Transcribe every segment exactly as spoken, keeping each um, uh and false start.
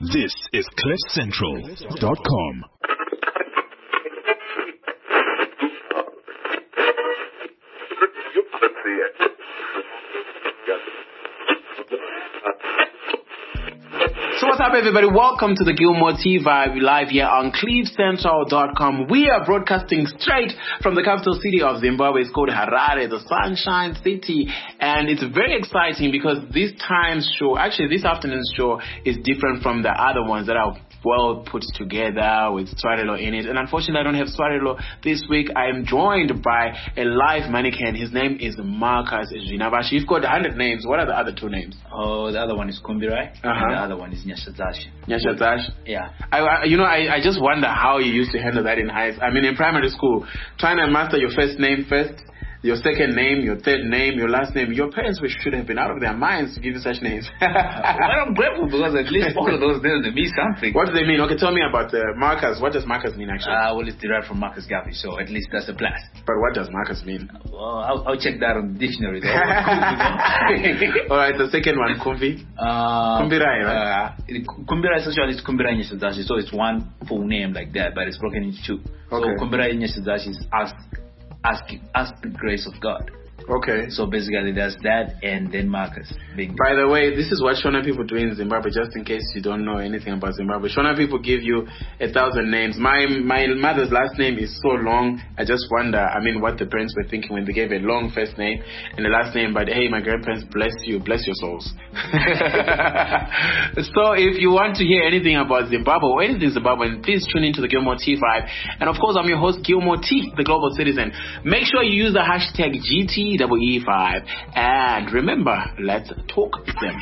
This is cliff central dot com. So what's up, everybody? Welcome to the Gilmore T Vibe live here on cliff central dot com. We are broadcasting straight from the capital city of Zimbabwe. It's called Harare, the Sunshine City. And it's very exciting because this time's show, actually this afternoon's show, is different from the other ones that are well put together with Swarelo in it. And unfortunately, I don't have Swarelo this week. I am joined by a live mannequin. His name is Marcus Zvinavashi. You've got one hundred names. What are the other two names? Oh, the other one is Kumbirai, uh-huh. and the other one is Nyashadzashi. Nyashadzashi? Yeah. I, I, you know, I, I just wonder how you used to handle that in high school. I mean, in primary school, trying to master your first name first, your second name, your third name, your last name. Your parents should have been out of their minds to give you such names. Well, I'm grateful because at least all of those names mean something. What do they mean? Okay, tell me about uh, Marcus. What does Marcus mean, actually? Uh, well, it's derived from Marcus Garvey, so at least that's a plus. But what does Marcus mean? Well, I'll, I'll check that on the dictionary, though. All right, the second one, Kumbi. Uh, Kumbirai, right? Uh, Kumbirai essentially is Kumbirai Nyashadzashi, so it's one full name like that, but it's broken into two. Okay. So Kumbirai Nyashadzashi is ask, ask, ask the grace of God. Okay. So basically there's that and then Marcus. Being By the way, this is what Shona people do in Zimbabwe, just in case you don't know anything about Zimbabwe. Shona people give you a thousand names. My my mother's last name is so long, I just wonder, I mean, what the parents were thinking when they gave a long first name and the last name, but hey, my grandparents, bless you, bless your souls. So if you want to hear anything about Zimbabwe or anything Zimbabwean, please tune into the Gilmore T Vibe. And of course, I'm your host, Gilmore T, the global citizen. Make sure you use the hashtag G T E E five. And remember, let's talk them.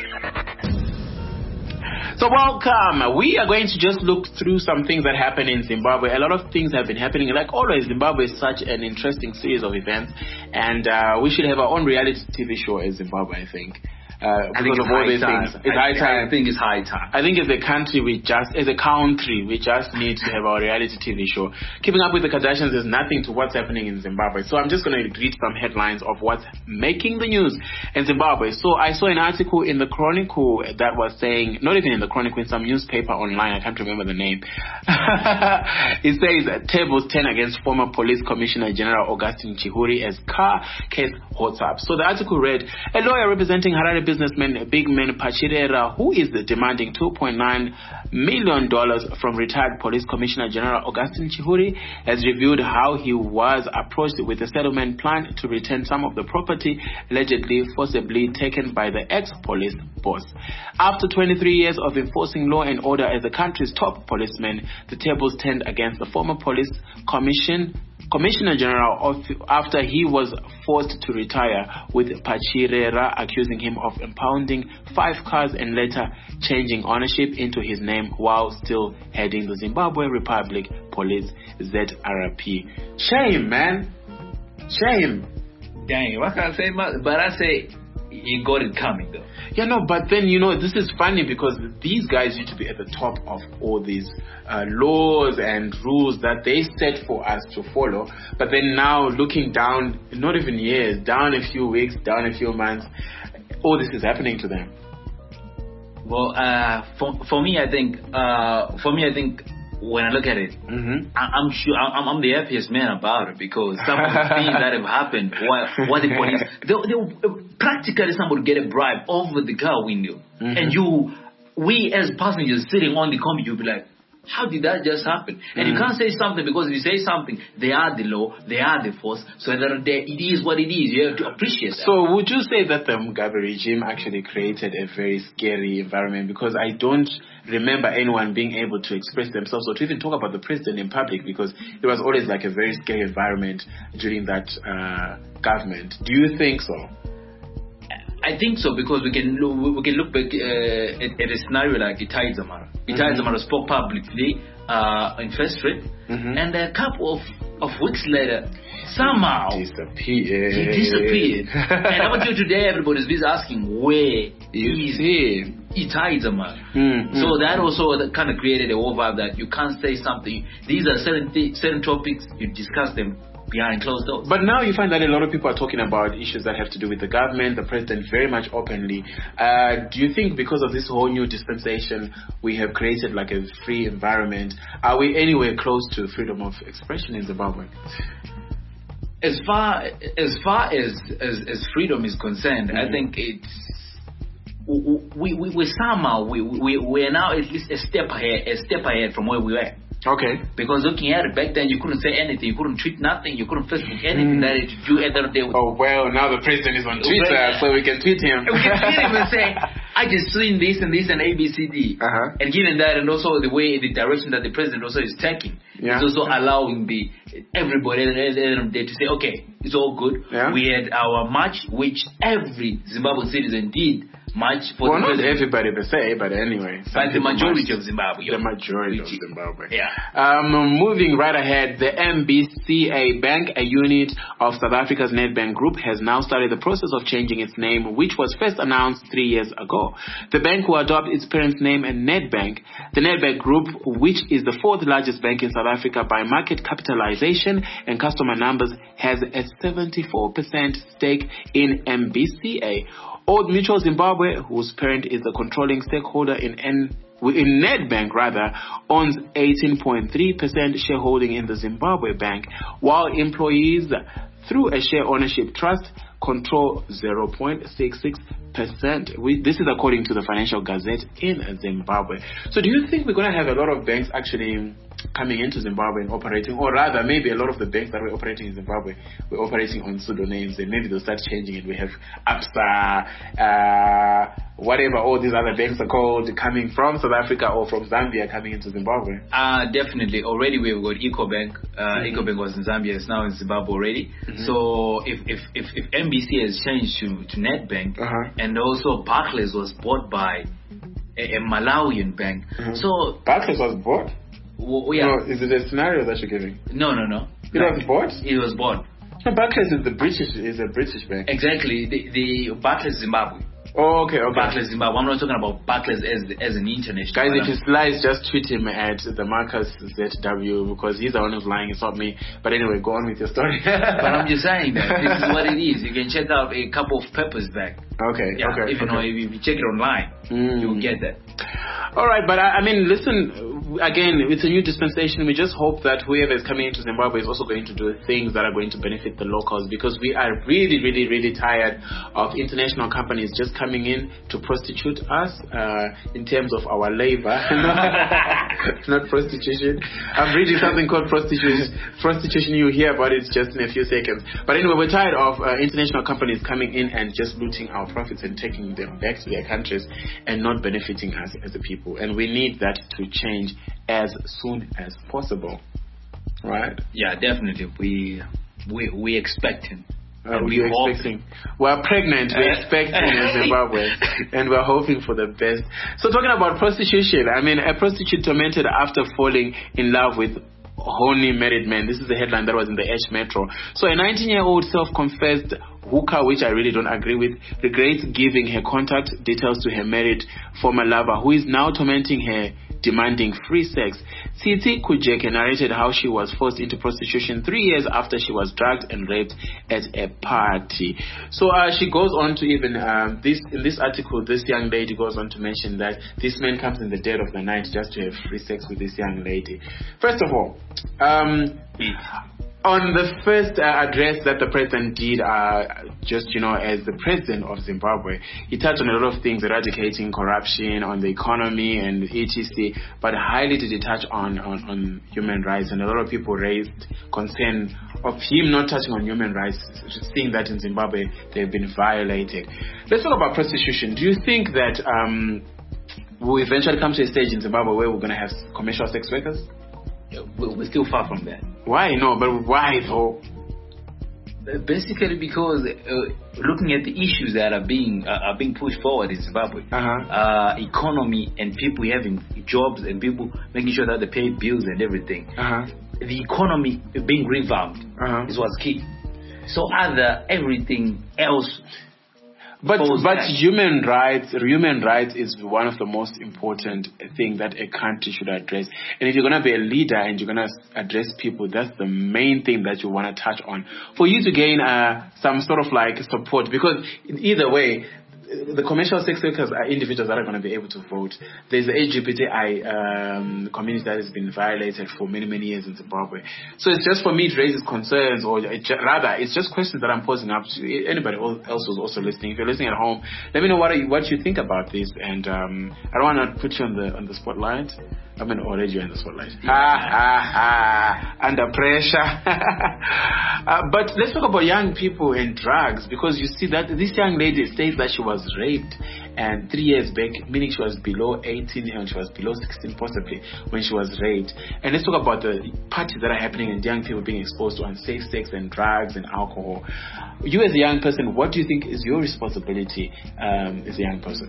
So welcome. We are going to just look through some things that happen in Zimbabwe. A lot of things have been happening. Like always, Zimbabwe is such an interesting series of events. And uh, we should have our own reality T V show in Zimbabwe, I think. Uh, because of all these things. It's I, high time. I think it's high time. I think as a country, we just, as a country, we just need to have our reality T V show. Keeping up with the Kardashians is nothing to what's happening in Zimbabwe. So I'm just going to read some headlines of what's making the news in Zimbabwe. So I saw an article in the Chronicle that was saying, not even in the Chronicle, in some newspaper online, I can't remember the name. It says, tables turn against former Police Commissioner General Augustine Chihuri as car case hots up. So the article read, a lawyer representing Harare businessman Bigman Pachirera, who is demanding two point nine million dollars from retired Police Commissioner General Augustine Chihuri, has revealed how he was approached with a settlement plan to return some of the property allegedly forcibly taken by the ex-police boss. After twenty-three years of enforcing law and order as the country's top policeman, the tables turned against the former police commission Commissioner General of, after he was forced to retire, with Pachirera accusing him of impounding five cars and later changing ownership into his name while still heading the Zimbabwe Republic Police, Z R P. Shame, man. Shame. Dang, what can I say? But I say he got it coming, though. Yeah, no, but then, you know, this is funny because these guys used to be at the top of all these uh, laws and rules that they set for us to follow. But then now looking down, not even years, down a few weeks, down a few months, all this is happening to them. Well, uh, for, for me, I think, uh, for me, I think, when I look at it, mm-hmm. I, I'm sure I'm, I'm the happiest man about it because some of the things that have happened, what, what the police, they, they, practically somebody get a bribe over the car window, mm-hmm. and you, we as passengers sitting on the combi, you'll be like, how did that just happen? And mm-hmm. you can't say something because if you say something, they are the law, they are the force, so that they, it is what it is. You have to appreciate that. So would you say that the Mugabe regime actually created a very scary environment? Because I don't remember anyone being able to express themselves or to even talk about the president in public, because it was always like a very scary environment during that uh, government. Do you think so? I think so because we can look, we can look back uh, at, at a scenario like Itai Dzamara. Itai mm-hmm. Dzamara spoke publicly uh, in First Street, mm-hmm. and a couple of, of weeks later, somehow he disappeared. He disappeared. And up until today, everybody's busy asking where is he? Itai Dzamara. Mm-hmm. So that also kind of created a whole vibe that you can't say something. These are certain th- certain topics, you discuss them behind closed doors. But now you find that a lot of people are talking about issues that have to do with the government, the president very much openly. Uh, do you think because of this whole new dispensation, we have created like a free environment? Are we anywhere close to freedom of expression in Zimbabwe? As far as far as as, as freedom is concerned, mm-hmm. I think it's we we, we somehow we we we are now at least a step ahead, a step ahead from where we were. Okay. Because looking at it, back then you couldn't say anything, you couldn't tweet nothing, you couldn't Facebook anything mm. that you do at the end of the day. Oh well, now the president is on Twitter, right. So we can tweet him. We can tweet him and say, I just seen this and this and A B C D. Uh-huh. And given that, and also the way, the direction that the president also is taking, yeah. it's also allowing the everybody at the end of the day to say, okay, it's all good. Yeah. We had our march, which every Zimbabwean citizen did. March for well, the not everybody per se, but anyway. But the majority of Zimbabwe. The majority of Zimbabwe. Yeah. Um, moving right ahead, the M B C A Bank, a unit of South Africa's Nedbank Group, has now started the process of changing its name, which was first announced three years ago. The bank will adopt its parent's name and Nedbank. The Nedbank Group, which is the fourth largest bank in South Africa by market capitalization and customer numbers, has a seventy-four percent stake in M B C A. Old Mutual Zimbabwe, whose parent is the controlling stakeholder in N, in Nedbank rather, owns eighteen point three percent shareholding in the Zimbabwe Bank, while employees, through a share ownership trust, control zero point six six percent. We, this is according to the Financial Gazette in Zimbabwe. So do you think we're going to have a lot of banks actually coming into Zimbabwe and operating, or rather maybe a lot of the banks that were operating in Zimbabwe were operating on pseudonames, and maybe they'll start changing it? We have ABSA, uh, whatever all these other banks are called, coming from South Africa or from Zambia coming into Zimbabwe. Uh, definitely. Already we've got EcoBank. Uh, mm-hmm. EcoBank was in Zambia, it's now in Zimbabwe already. Mm-hmm. So if, if, if, if M B C has changed to, to Nedbank, uh-huh. and also Barclays was bought by a, a Malawian bank. Mm-hmm. So Barclays was bought? Well, yeah. No, is it a scenario that you're giving? No, no, no. It like, was bought? It was bought. No, Barclays is the British is a British bank. Exactly. The, the Barclays Zimbabwe. Oh, okay, okay. Barclays Zimbabwe. I'm not talking about Barclays as as an international. Guys, if he lies, just tweet him at the Marcus Z W because he's the one who's lying. It's not me. But anyway, go on with your story. But I'm just saying that this is what it is. You can check out a couple of papers back. Okay, yeah, okay. If you okay. know, if you check it online, mm. you'll get that. All right, but I, I mean, listen, again, it's a new dispensation. We just hope that whoever is coming into Zimbabwe is also going to do things that are going to benefit the locals, because we are really, really, really tired of international companies just coming in to prostitute us uh, in terms of our labor. Not prostitution. I'm reading something called prostitution. Prostitution, you hear about it just in a few seconds. But anyway, we're tired of uh, international companies coming in and just looting our profits and taking them back to their countries and not benefiting us as a people. And we need that to change as soon as possible. Right? Yeah, definitely. We we we expecting. Uh, we're expecting. We're pregnant. We're expecting in Zimbabwe, and we're hoping for the best. So, talking about prostitution, I mean, a prostitute tormented after falling in love with horny married man. This is the headline that was in the H Metro. So, a nineteen-year-old self-confessed hooker, which I really don't agree with, regrets giving her contact details to her married former lover, who is now tormenting her, demanding free sex. Tsitsi Kujeke narrated how she was forced into prostitution three years after she was drugged and raped at a party. So uh, she goes on to even, um, this in this article, this young lady goes on to mention that this man comes in the dead of the night just to have free sex with this young lady. First of all, um, on the first uh, address that the president did, uh, just, you know, as the president of Zimbabwe, he touched on a lot of things, eradicating corruption, on the economy and et cetera, but highly did he touch on, on, on human rights. And a lot of people raised concern of him not touching on human rights, seeing that in Zimbabwe they've been violated. Let's talk about prostitution. Do you think that um, we'll eventually come to a stage in Zimbabwe where we're going to have commercial sex workers? We're still far from that. Why? No, but why though? Basically because uh, looking at the issues that are being uh, are being pushed forward in Zimbabwe, uh-huh. uh, economy and people having jobs and people making sure that they pay bills and everything. Uh-huh. The economy being revamped uh-huh. is what's key. So other everything else. But false but flags. human rights, human rights is one of the most important thing that a country should address. And if you're gonna be a leader and you're gonna address people, that's the main thing that you want to touch on for you to gain uh, some sort of like support. Because either way, the commercial sex workers are individuals that are going to be able to vote. There's the L G B T I um, community that has been violated for many, many years in Zimbabwe. So it's just for me to raise concerns, or it, rather, it's just questions that I'm posing up to anybody else who's also listening. If you're listening at home, let me know what you, what you think about this. And um, I don't want to put you on the on the spotlight. I mean, already you're in the spotlight. Ha, ha, ha. Under pressure. uh, but let's talk about young people and drugs, because you see that this young lady says that she was raped and three years back, meaning she was below eighteen and she was below sixteen possibly when she was raped. And let's talk about the parties that are happening and young people being exposed to unsafe sex and drugs and alcohol. You as a young person, what do you think is your responsibility um, as a young person?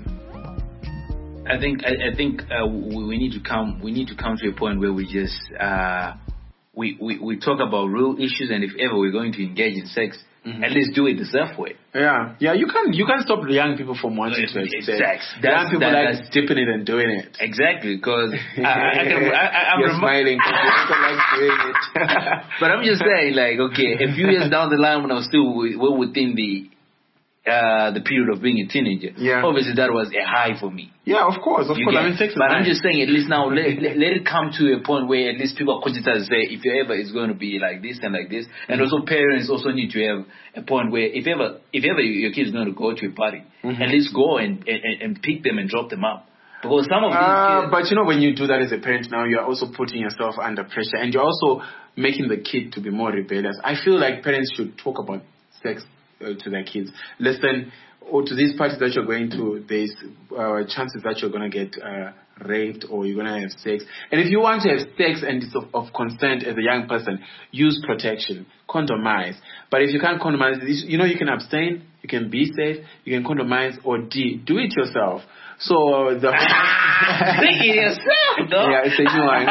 I think I, I think uh, we, we need to come we need to come to a point where we just uh, we, we we talk about real issues, and if ever we're going to engage in sex, mm-hmm. at least do it the safe way. Yeah, yeah. You can you can stop the young people from wanting to have sex. Exactly. Young people that, like dipping it and doing it. Exactly, because I, I, I can. I, I, I'm You're rem- smiling. People like doing it. But I'm just saying, like, okay, a few years down the line, when I was still well within the uh, the period of being a teenager, yeah. obviously that was a high for me. Yeah, of course, of you course. Get, I mean, sex is but nice. I'm just saying, at least now, let, let, let it come to a point where at least people are conscious and say, if you ever it's going to be like this and like this, and mm-hmm. also parents also need to have a point where if ever if ever your kid is going to go to a party, mm-hmm. at least go and, and and pick them and drop them up. Because some of these uh, kids, but you know, when you do that as a parent, now you're also putting yourself under pressure, and you're also making the kid to be more rebellious. I feel like parents should talk about sex uh, to their kids. Listen, or to these parties that you're going to, there's uh, chances that you're going to get uh, raped or you're going to have sex. And if you want to have sex and it's of, of consent as a young person, use protection, condomize. But if you can't condomize, you know, you can abstain, you can be safe, you can condomize, or D, do it yourself. So the think it yourself, though. Yeah, it's a new one.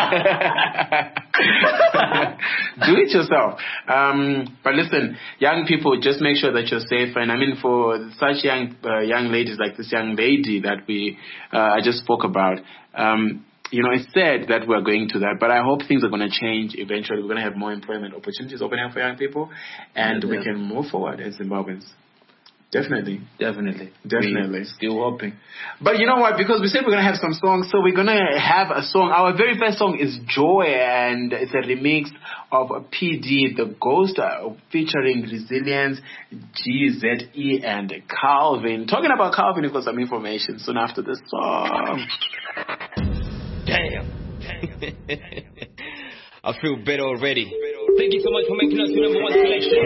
Do it yourself. Um, but listen, young people, just make sure that you're safe. And I mean, for such young uh, young ladies like this young lady that we uh, I just spoke about, um, you know, it's sad that we're going to that. But I hope things are going to change eventually. We're going to have more employment opportunities opening up for young people, and yeah, we can move forward as Zimbabweans. Definitely. Definitely. Definitely. We're still hoping. But you know what? Because we said we're going to have some songs, so we're going to have a song. Our very first song is Joy, and it's a remix of P D, The Ghost, uh, featuring Resilience, G Z E, and Calvin. Talking about Calvin, we've got some information soon after this song. Damn. I feel better already. Thank you so much for making us your number one selection.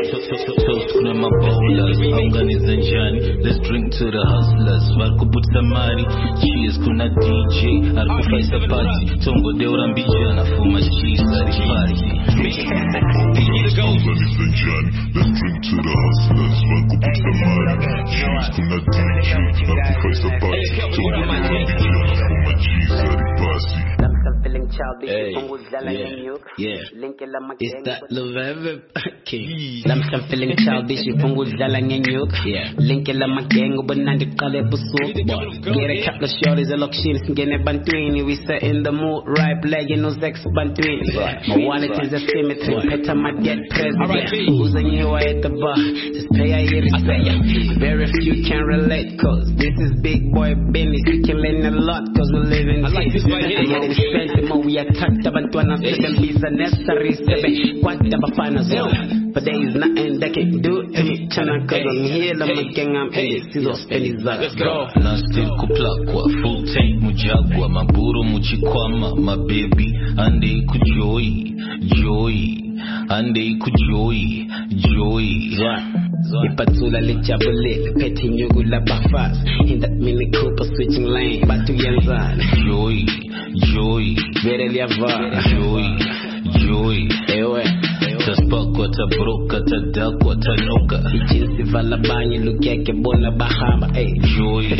Let's drink to the hustlers. Varkuput samari. Cheers kuna D J. Arkufaisa party. Tongo de urambijana. Fuma cheese at the party. Ladies and gentlemen, let's drink to the hustlers. Varkuput samari. Cheers kuna D J. Arkufaisa party. Tongo de urambijana. Fuma cheese at the party. Hey, yeah, yeah. It's that Love King. Lam sam feeling childish, ipunguzala ngenyuk. Yeah. Linkela magengo banandi kale busuk. Get a couple of shorties, a lock shins, ngene bantwini. We set in the mood, right leg in those ex bantwini. My wallet is a cemetery, pet my dead president. Who's a new at the bar? Just pay a year respect. Very few can relate, cause this is big boy business. We can learn a lot, cause we live in peace. We attacked abantu anasebenza necessary sebe kwata bafana zona, but there is nothing they can do to me chana cause I'm here I'm gang I'm in it sizo spend let's go na still kuplakwa full tank mujagwa maburu muchikwama my baby ande kujoy joy ande kujoy joy Ipatula lijabule peti nyugu la bafas in that mini Cooper switching lane batu yanzan joy joy vere liava joy joy ewe taspakwa tabroka tadakwa tanoka ichinsi vala banyi lukiake bona bahama hey joy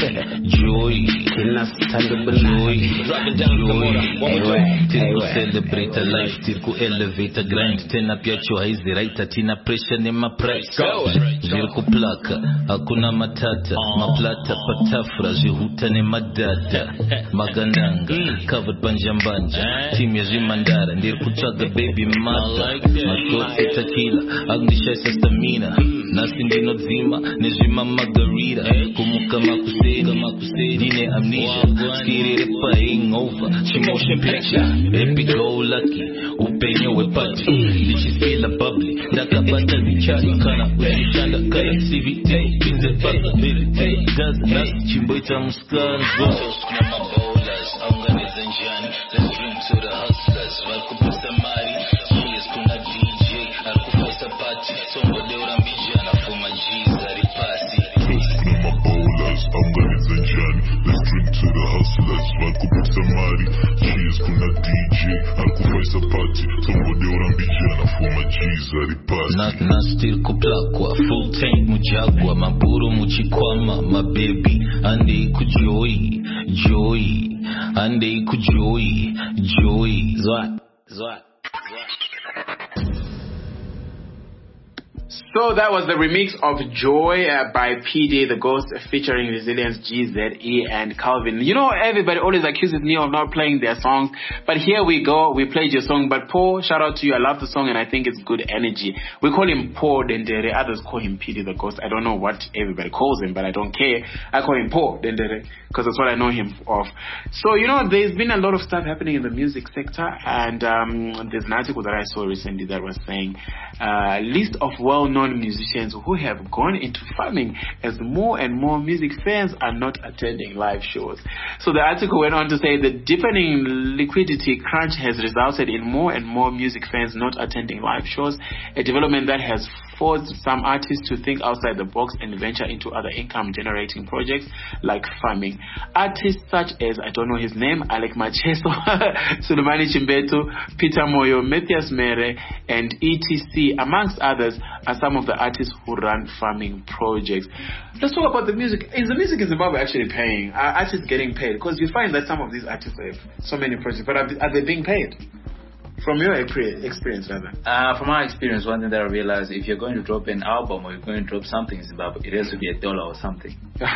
joy, Kinasithanda joy, ubunandi. joy. Tiri celebrate a life, tiri elevate a grind. Tena pia cho hizi right, tina pressure ni ma price. Ziri kuplaka, hakuna matata. Maplata patafra, zihuta ni madada. Magandanga, covered banja banja. Team ya zimandara, ndiri kuchaga baby mata. Makote tequila, agnisha sa stamina. Nasi ndino zima, nejima margarita. Kumuka makuseda, nine amnesia. Skiri repa hangover, she motion picture. Epic go lucky, upenyo wepati. Lichi feel a bubbly, daka bata zichari. Kana ushishanda, kana C V T. Pinze baka, meditate, gaza nasi. Chimboita muskani, zote uskuna mabolas. Aunganiza njani, let's drink to the hustlers. Valkupu samari, cheers kuna D J. Arkufasa party, songo deura mbijana. Fuma G's, aripasi. Uskuna mabolas, aunganiza njani. Let's drink to the hustlers. Valkupu samari, cheers kuna D J. Arkufasa party, songo deura mbijana. Fuma G's, aripasi. Na, na still kuplakwa, full tank mujagwa. Maburu muchikwama, my baby. Ande kujoy, joy. Ande kujoy, joy. Zwat, zwat. So that was the remix of Joy uh, by P D The Ghost featuring Resilience, G Z E and Calvin. You know, everybody always accuses me of not playing their songs, but here we go. We played your song. But Paul, shout out to you. I love the song and I think it's good energy. We call him Paul Dendere. Others call him P D The Ghost. I don't know what everybody calls him, but I don't care. I call him Paul Dendere because that's what I know him of. So, you know, there's been a lot of stuff happening in the music sector, and um, there's an article that I saw recently that was saying uh, list of well-known musicians who have gone into farming as more and more music fans are not attending live shows. So the article went on to say the deepening liquidity crunch has resulted in more and more music fans not attending live shows, a development that has forced some artists to think outside the box and venture into other income generating projects like farming. Artists such as, I don't know his name, Alec Macheso, Sulemani Chimbetu, Peter Moyo, Matthias Mere, and E T C, amongst others, are some of the artists who run farming projects. Let's talk about the music. Is the music in Zimbabwe actually paying? Are artists getting paid? Because you find that some of these artists have so many projects, but are, are they being paid? From your experience, rather. Uh, from my experience, one thing that I realized, if you're going to drop an album or you're going to drop something in Zimbabwe, it has to be a dollar or something.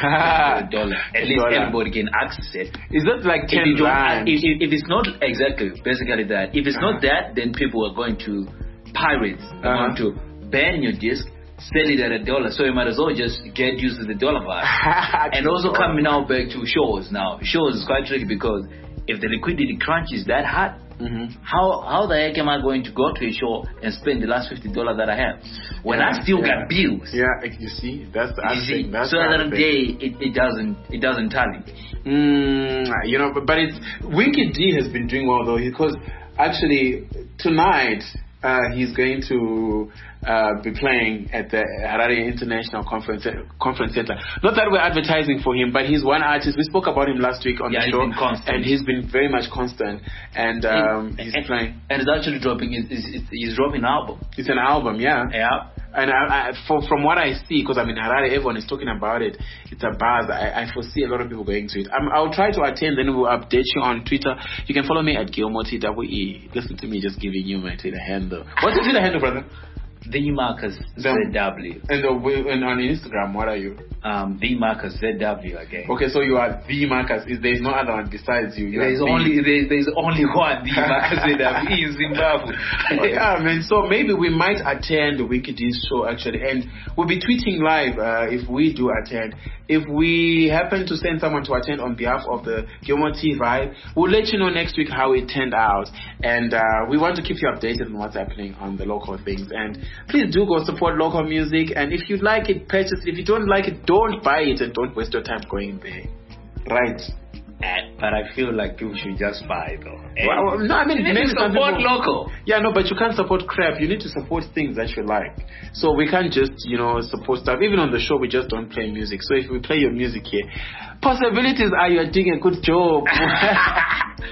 a dollar. At least dollar. Everybody can access it. Is that like ten if, rand? If, if, if it's not exactly, basically that. If it's uh-huh. not that, then people are going to pirate. They're uh-huh. going to ban your disc, sell it at a dollar. So you might as well just get used to the dollar vibe. And also coming now back to shows now. Shows is quite tricky because if the liquidity crunch is that hot, mm-hmm. how how the heck am I going to go to a show and spend the last fifty dollars that I have when yeah, I still yeah. got bills? Yeah, you see, that's the you see, that's so the other day it, it doesn't it doesn't tally. Mm, you know, but, but it's Wicked D has been doing well though, because actually tonight uh, he's going to uh, be playing at the Harare International Conference Conference Center. Not that we're advertising for him, but he's one artist. We spoke about him last week on yeah, the show, he's and he's been very much constant. And um, and, he's and, playing. And he's actually dropping. He's, he's, he's dropping an album. It's an album, yeah. Yeah. And I, I, for, from what I see, because I'm in Harare, everyone is talking about it. It's a buzz. I, I foresee a lot of people going to it. I'm, I'll try to attend, then we'll update you on Twitter. You can follow me at Gilmore T W E. Listen to me just giving you my Twitter handle. What's your Twitter handle, brother? The Marcus Z W. And, the, and on Instagram, what are you? Um, the Marcus Z W again. Okay, so you are the Marcus. Is there's no other one besides you? you there's only there, there's only one the Marcus Z W in Zimbabwe. Yeah, man. So maybe we might attend the Wicked D's show actually, and we'll be tweeting live uh, if we do attend. If we happen to send someone to attend on behalf of the Gilmore T Vibe, we'll let you know next week how it turned out. And uh, we want to keep you updated on what's happening on the local things. And please do go support local music. And if you like it, purchase it. If you don't like it, don't buy it and don't waste your time going there. Right. Uh, but I feel like people should just buy though. Well, no, I mean, you need to support people, local. Yeah, no, but you can't support crap. You need to support things that you like. So we can't just, you know, support stuff. Even on the show, we just don't play music. So if we play your music here, possibilities are you're doing a good job.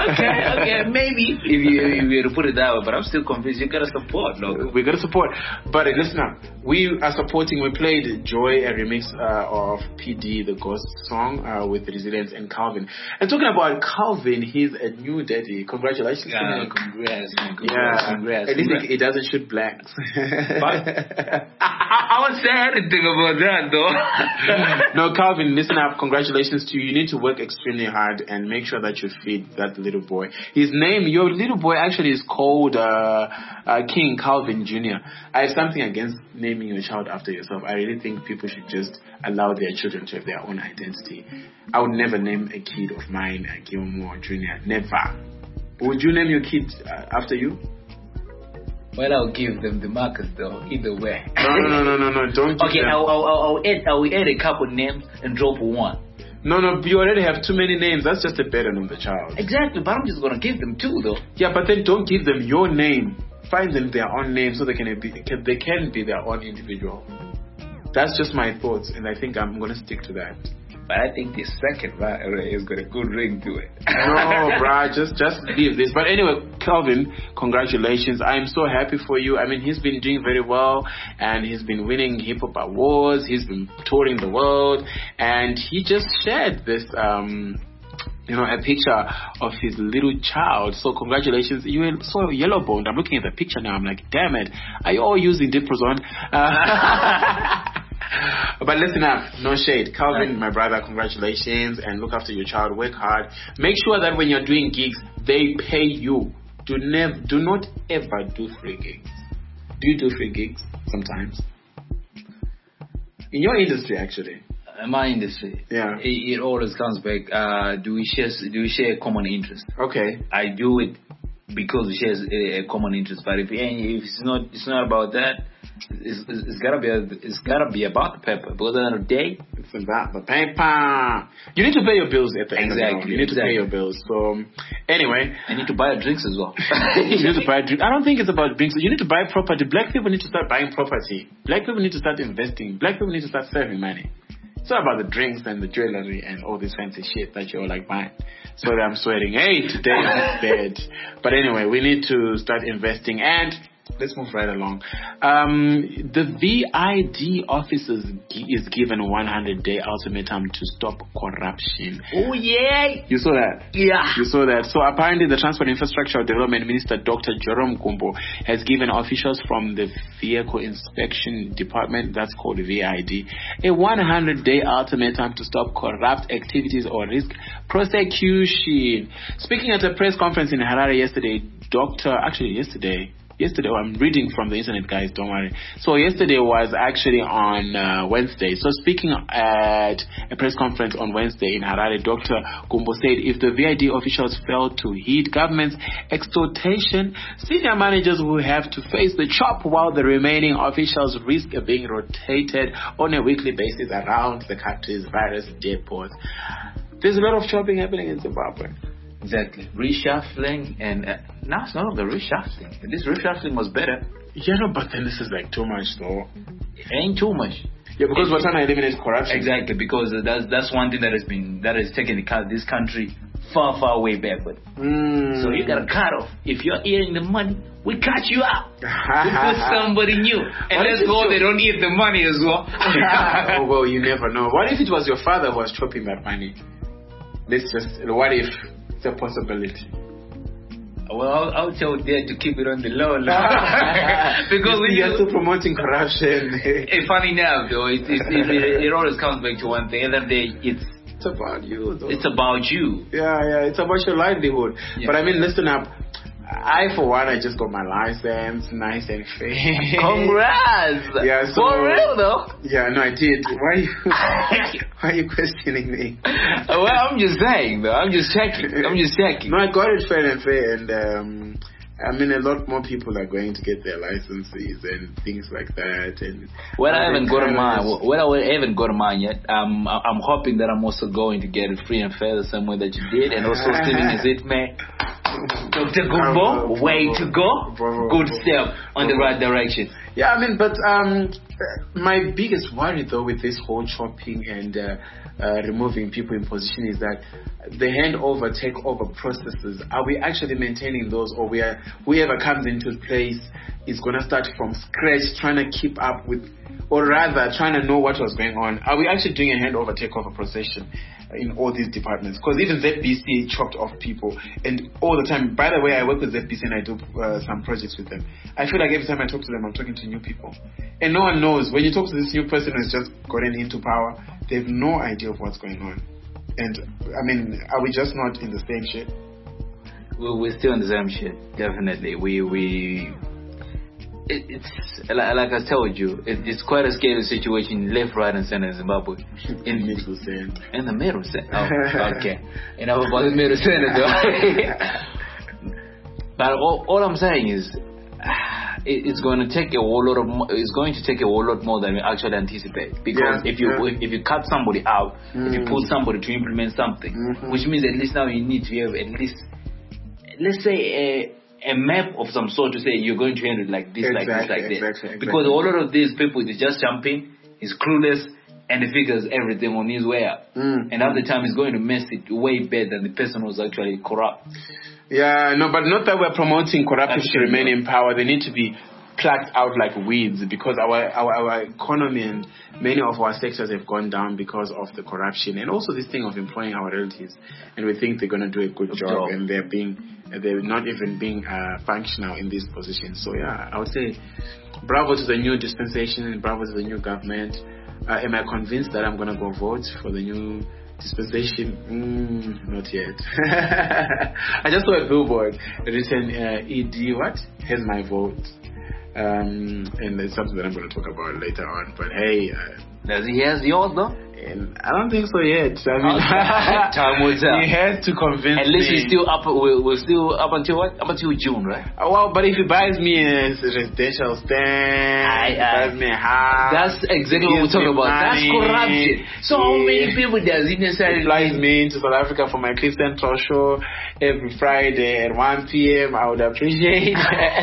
okay, okay, maybe if you if you were to put it that way, but I'm still convinced you gotta support, logo. We gotta support. But uh, listen up, we are supporting. We played Joy, a remix uh, of P D the Ghost song uh, with Resilience and Calvin. And talking about Calvin, he's a new daddy. Congratulations! Yeah, to him. congrats, man. Congrats, Yeah, congrats. at least congrats. it, it doesn't shoot blanks. But I, I won't say anything about that, though. No, Calvin, listen up. Congratulations to you. You need to work extremely hard and make sure that you feed that little boy. His name, your little boy actually is called uh, uh, King Calvin Junior I have something against naming your child after yourself. I really think people should just allow their children to have their own identity. I would never name a kid of mine uh, Gilmore Junior Never. Would you name your kid uh, after you? Well, I'll give them the markers, though. Either way. No, no, no, no, no. Don't. Okay, give them- I'll, I'll, I'll, I'll, add, I'll add a couple names and drop one. No, no, you already have too many names. That's just a burden on the child. Exactly, but I'm just gonna give them two, though. Yeah, but then don't give them your name. Find them their own name so they can be can, they can be their own individual. That's just my thoughts, and I think I'm gonna stick to that. But I think the second right has got a good ring to it. No, bruh, just just leave this. But anyway, Calvin, congratulations. I'm so happy for you. I mean, he's been doing very well, and he's been winning hip hop awards. He's been touring the world, and he just shared this. Um, You know, a picture of his little child. So congratulations. You were so yellow boned. I'm looking at the picture now. I'm like, damn it. Are you all using Diprozone? Uh, but listen up. No shade. Calvin, my brother, congratulations. And look after your child. Work hard. Make sure that when you're doing gigs, they pay you. Do, nev- do not ever do free gigs. Do you do free gigs sometimes? In your industry, actually. In my industry, Yeah. it, it always comes back. Uh, do we share? Do we share a common interest? Okay. I do it because we share a, a common interest. But if, if it's not, it's not about that. It's, it's, it's gotta be. A, it's gotta be about the paper. Because at the end of the day, It's about the paper. You need to pay your bills at the end of the Exactly, month. You need to exactly. pay your bills. So, um, anyway. I need to buy drinks as well. You need to buy drink. I don't think it's about drinks. You need to buy property. Black people need to start buying property. Black people need to start investing. Black people need to start saving money. It's not about the drinks and the jewelry and all this fancy shit that you're like buying. Sorry, I'm sweating. Hey, today is bad. But anyway, we need to start investing, and let's move right along. Um, the V I D officers gi- is given a one hundred day ultimatum to stop corruption. Oh yeah, You saw that? yeah. You saw that. So apparently the Transport Infrastructure Development Minister, Doctor Jerome Kumbo, has given officials from the Vehicle Inspection Department, that's called V I D, a one hundred day ultimatum to stop corrupt activities or risk prosecution. Speaking at a press conference in Harare yesterday, Doctor, actually yesterday, Yesterday, I'm reading from the internet, guys, don't worry. So yesterday was actually on uh, Wednesday. So speaking at a press conference on Wednesday in Harare, Doctor Kumbo said if the V I D officials fail to heed government's exhortation, senior managers will have to face the chop while the remaining officials risk being rotated on a weekly basis around the country's various depots. There's a lot of chopping happening in Zimbabwe. Exactly. Reshuffling and uh, no, it's not the reshuffling. This reshuffling was better. Yeah, no, but then this is like too much, though. It ain't too much. Yeah, because we're trying to eliminate corruption. Exactly, because that's that's one thing that has been that has taken the, coun- this country far far way backward. Mm. So you gotta cut off. If you're eating the money, we cut you out. We put somebody new, and What let's if it's go. your- They don't eat the money as well. Oh, well, you never know. What if it was your father who was chopping that money? Let's just, what if it's a possibility? Well, I'll, I'll tell Dad to keep it on the low, low. because You when see, you're you still promoting corruption. It's funny now, though. It, it, it, it always comes back to one thing. At the end of the day, it's It's about you, though. it's about you. Yeah, yeah, it's about your livelihood. Yeah. But I mean, listen up. I, for one, I just got my license, nice and fair. Congrats! Yeah, so- For real, though. Yeah, no, I did. Why are you, why are you questioning me? Well, I'm just saying, though. I'm just checking. I'm just checking. No, I got it fair and fair, and um, I mean, a lot more people are going to get their licenses and things like that. And Well, I haven't got Kind of mine. just- Well, I haven't got mine yet. Um, I- I'm hoping that I'm also going to get it free and fair the same way that you did, and also stealing is it, man. Doctor Bravo, Gumbo, way bravo, to go. bravo, Good bravo, step on the bravo. right direction. Yeah, I mean, but um, my biggest worry though with this whole chopping and uh, uh, removing people in position is that the handover, takeover processes, are we actually maintaining those, or we are, whoever comes into place is going to start from scratch trying to keep up with, or rather trying to know what was going on? Are we actually doing a handover, takeover procession in all these departments? Because even Z B C chopped off people, and all the time, by the way, I work with Z B C and I do uh, some projects with them. I feel like every time I talk to them, I'm talking to new people. And no one knows. When you talk to this new person who's just gotten into power, they have no idea of what's going on. And, I mean, are we just not in the same shit? Well, we're still in the same shit, definitely. We, we, it, it's, like, like I told you, it, it's quite a scary situation, left, right, and center in Zimbabwe. In the middle center. In the middle center. Oh, okay. And I'm about the middle center, though. But all, all I'm saying is, it, it's going to take a whole lot of, mo- it's going to take a whole lot more than we actually anticipate. Because Yeah, if you yeah. if, if you cut somebody out, if you Mm. put somebody to implement something, Mhm. which means at least now you need to have at least, let's say a a map of some sort to say you're going to handle it like this, like this, Exactly, like this. exactly, exactly. Because a whole lot of these people, they just jump in, he's clueless, and he figures everything on his way up. Mm. And half the time he's going to mess it way better than the person who's actually corrupt. Yeah, no, but not that we're promoting corruption to Absolutely. remain in power. They need to be plucked out like weeds, because our, our our economy and many of our sectors have gone down because of the corruption, and also this thing of employing our relatives, and we think they're going to do a good Good job, job. and they're being they're not even being uh, functional in these positions. So yeah, I would say bravo to the new dispensation and bravo to the new government. Uh, am I convinced that I'm going to go vote for the new dispensation? Mm, not yet. I just saw a billboard written uh, E D what? Here's my vote. Um, and it's something that I'm going to talk about later on. But hey, uh, Does he has yours though? and I don't think so yet. I mean, Okay. Time will tell. he has to convince At least me. we're still up. We're, we're still up until what? Up until June, right? Oh, well, but if he buys me a residential stand, Aye, he aye. buys me a house, That's exactly what we're gives talking me about. That's money, corruption. So how many yeah. people does he He necessarily flies me into South Africa for my Cliff Central show every Friday at one p.m. I would appreciate.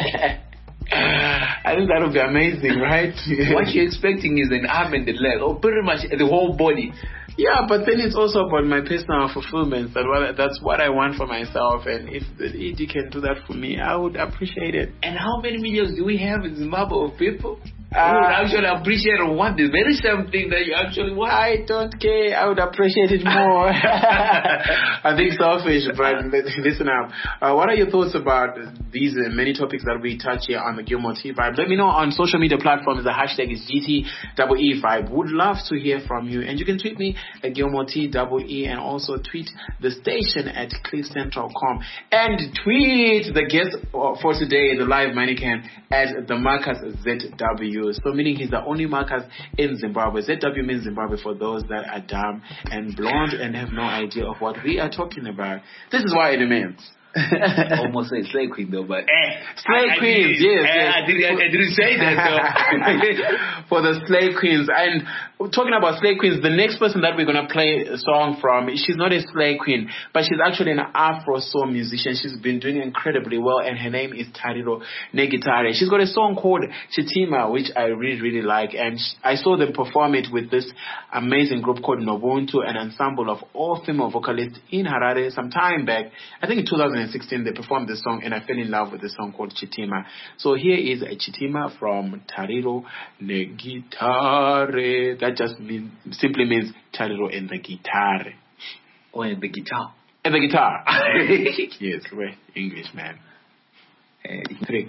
I think that would be amazing, right? What you're expecting is an arm and a leg, or pretty much the whole body. Yeah, but then it's also about my personal fulfillment. That what that's what I want for myself, and if the E D can do that for me, I would appreciate it. And how many millions do we have in Zimbabwe of people who Uh, would actually appreciate or want the very same thing that you actually want? I don't care. I would appreciate it more. I think selfish, but listen up. Uh, what are your thoughts about these uh, many topics that we touch here on the Gilmore T Vibe? Let me know on social media platforms. The hashtag is G T E E Vibe. Would love to hear from you. And you can tweet me at Gilmore T E E, and also tweet the station at cliff central dot com. And tweet the guest for today, the live mannequin, at the Marcus Z W. So meaning he's the only Marcus in Zimbabwe. Z W means Zimbabwe for those that are dumb and blonde and have no idea of what we are talking about. This is why it remains. Almost say slay queen though, but eh, Slay I, queens, I yes, I, yes. I, didn't, I didn't say that though. For the slay queens. And talking about slay queens, the next person that we're going to play a song from, she's not a slay queen, but she's actually an Afro soul musician. She's been doing incredibly well, and her name is Tariro Negitare. She's got a song called Chitima, which I really, really like, and sh- I saw them perform it with this amazing group called Nobuntu, an ensemble of all female vocalists in Harare some time back. I think in two thousand sixteen they performed this song, and I fell in love with the song called Chitima. So here is a Chitima from Tariro Negitare. That just mean, simply means Tariro and the guitar. Oh, and the guitar. And the guitar. Yes, we're English, man. Eh, Three.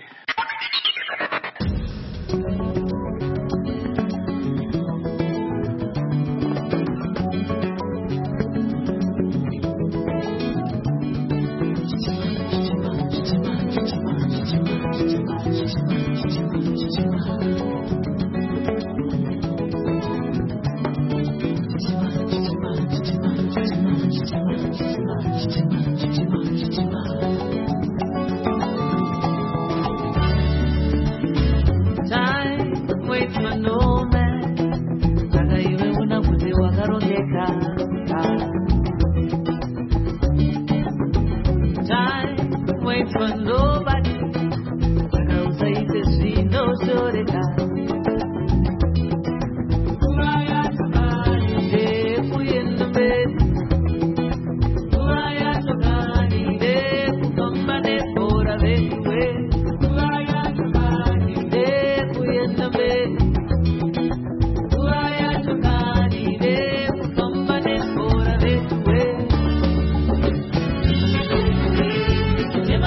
Time waits for no man. Saka iwe una kuti wakarondeka. Time waits for nobody. Saka usaite zvinoshoreka. Ndefu yenda mberi.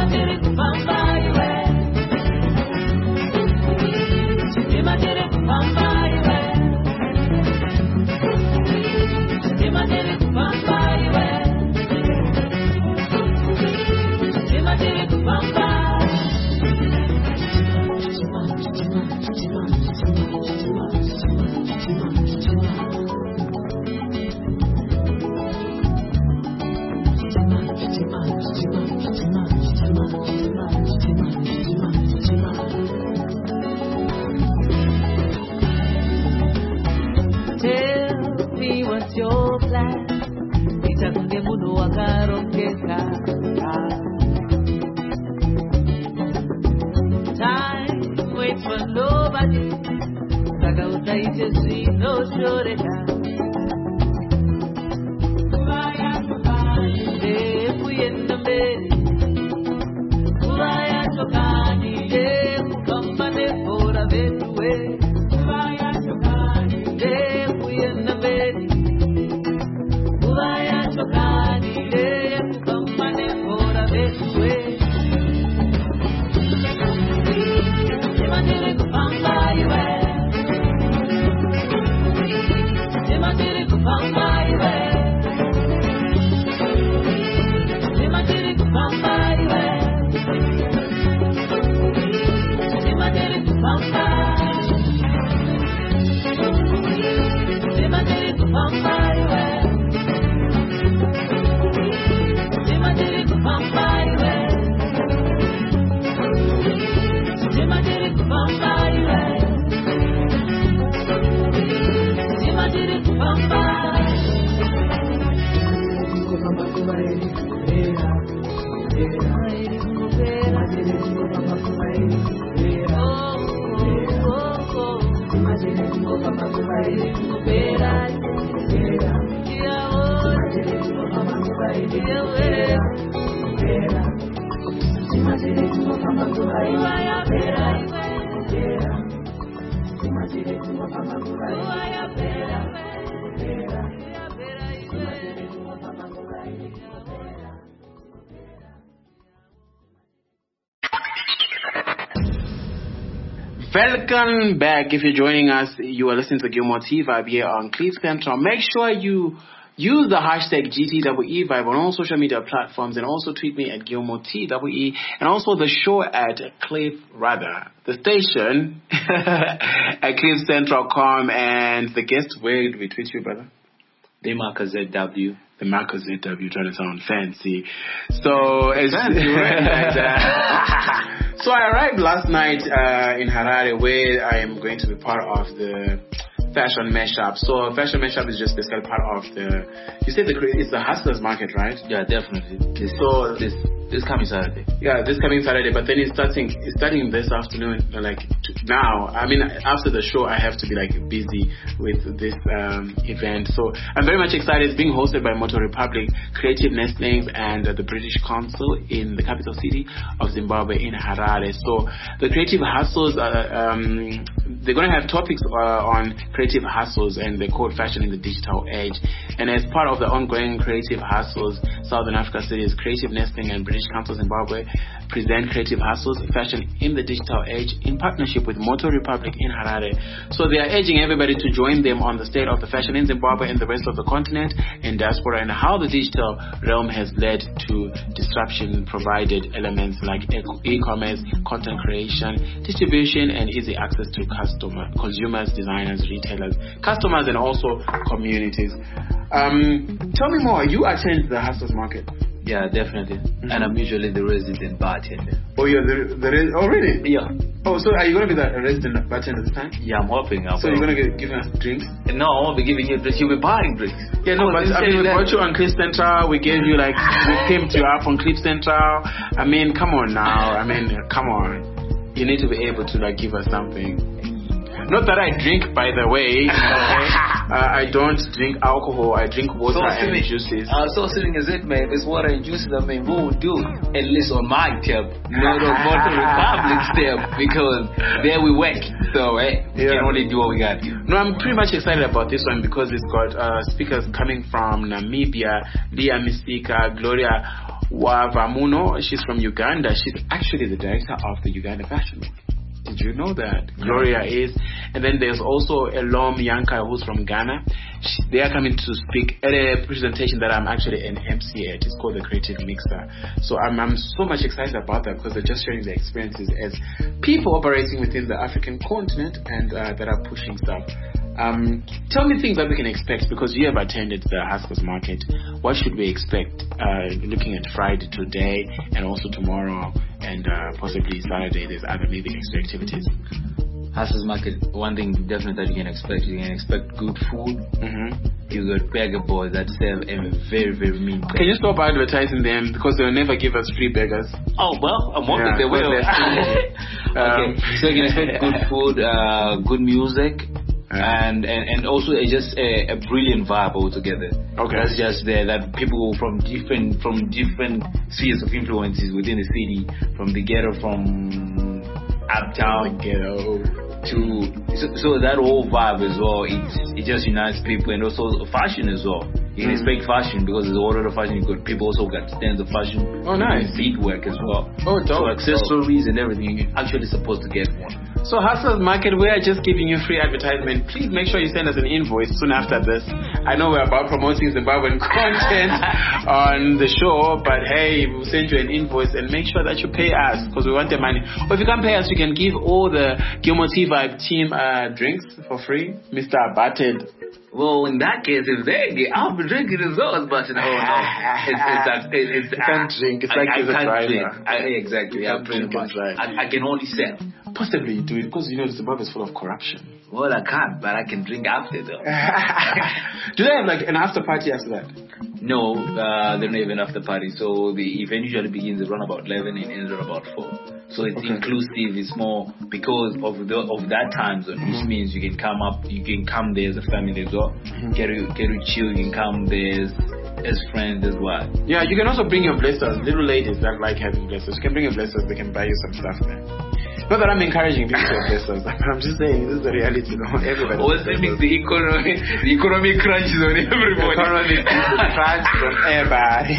Welcome back. If you're joining us, you are listening to Gilmore T Vibe here on Cliff Central. Make sure you use the hashtag G T E E Vibe on all social media platforms, and also tweet me at Gilmore T E E, and also the show at Cliff, rather, the station at cliff central dot com, and the guest, where do we tweet you, brother? The Marcus Z W. The Marcus Z W, trying to sound fancy. So, it's fancy, So I arrived last night uh, in Harare, where I am going to be part of the fashion mashup. So fashion mashup is just basically part of the. You said the it's the hustlers market, right? Yeah, definitely. This, so this this coming Saturday. Yeah, this coming Saturday. But then it's starting it's starting this afternoon. Like now, I mean, after the show, I have to be like busy with this um, event. So I'm very much excited. It's being hosted by Motor Republic, Creative Nestlings, and uh, the British Council in the capital city of Zimbabwe, in Harare. So the creative hustles, uh, um, they're going to have topics uh, on creative hustles, and they're called fashion in the digital age. And as part of the ongoing creative hustles, Southern Africa cities, Creative Nestling and British Council Zimbabwe present creative hustles, fashion in the digital age, in partnership with Motor Republic in Harare. So they are urging everybody to join them on the state of the fashion in Zimbabwe and the rest of the continent and diaspora, and how the digital realm has led to disruption, provided elements like e-commerce, content creation, distribution, and easy access to customer, consumers, designers, retailers, customers, and also communities. Um, tell me more. You attend the hustlers market? Yeah, definitely. Mm-hmm. And I'm usually the resident bartender. Oh, you're the the res- oh really? Yeah. Oh, so are you gonna be the resident bartender this time? Yeah, I'm hoping. I so you're gonna give, give us drinks? No, I won't be giving you drinks. You'll be buying drinks. Yeah, no, but I mean, we brought you on Cliff Central. We gave you like we pimped you up on Cliff Central. I mean, come on now. I mean, come on. You need to be able to like give us something. Not that I drink, by the way. Okay? uh, I don't drink alcohol. I drink water so and silly. juices. Uh, so silly is it, man? It's water and juices. I mean, we will do at least on my tip, not on Motor Republic's tip, because there we work. So, hey, we yeah. can only do what we got. No, I'm pretty much excited about this one because it's got uh, speakers coming from Namibia, Leah Mystica, Gloria Wavamuno. She's from Uganda. She's actually the director of the Uganda Fashion Week. Did you know that? Gloria is. And then there's also Elom Yanka, who's from Ghana. She, they are coming to speak at a presentation that I'm actually an M C at. It's called the Creative Mixer. So I'm, I'm so much excited about that because they're just sharing their experiences as people operating within the African continent and uh, that are pushing stuff. Um, tell me things that we can expect, because you have attended the Hustlers Market. What should we expect uh, looking at Friday today and also tomorrow and uh, possibly Saturday? There's other maybe extra activities. Hustlers Market, one thing definitely that you can expect, you can expect good food. Mm-hmm. You got burger boys that serve a very, very mean. Can you stop advertising them, because they'll never give us free burgers? Oh, well, I'm hoping yeah, they will. Okay, um, so you can expect good food, uh, good music. Yeah. And, and and also uh, just a, a brilliant vibe altogether. Okay, that's just there that people from different from different spheres of influences within the city, from the ghetto, from uptown, the ghetto to so, so that whole vibe as well. It it just unites people, and also fashion as well. You can mm. expect fashion because there's a lot of fashion. You got people also got stands of fashion. Oh, nice. Beat work as well. Oh, dope. So accessories dope. And everything. You're actually supposed to get one. So Hustlers Market, we are just giving you free advertisement. Please make sure you send us an invoice soon after this. I know we're about promoting Zimbabwean content on the show, but hey, we'll send you an invoice and make sure that you pay us because we want the money. Or if you can't pay us, you can give all the Gilmore T Vibe team uh, drinks for free. Mister Barted. Well, in that case, if they get, I'll be drinking as well, but no, no. It's, it's, it's, it's, you can't drink. It's like I, you're a driver. I, exactly. You can't drink and drive. I, I can only sell. Possibly you do it because you know Zimbabwe is full of corruption. Well, I can't, but I can drink after though. Do they have like an after party after that? No, uh, they don't have an after party. So the event usually begins around about eleven and ends around about four. So it's okay. Inclusive. It's more because of the of that time zone, which mm-hmm. means you can come up, you can come there as a family as well. Mm-hmm. Get you, get you chill. You can come there as, as friends as well. Yeah, you can also bring your blessers. Little ladies that like having blessers, you can bring your blessers. They can buy you some stuff there. Not that I'm encouraging people to have blessers, but I'm just saying this is the reality. No, everybody. Always thinking the economy, the economic crunch is on everybody. The economic crunch on everybody.